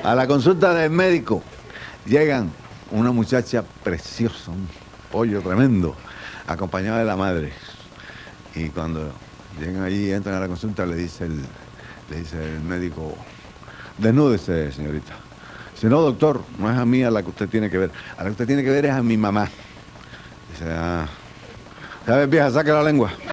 A la consulta del médico llegan una muchacha preciosa, un pollo tremendo, acompañada de la madre. Y cuando llegan allí, entran a la consulta, le dice el médico, desnúdese, señorita. Dice, no, doctor, no es a mí a la que usted tiene que ver. A la que usted tiene que ver es a mi mamá. Dice, ¿sabes, vieja? Saque la lengua.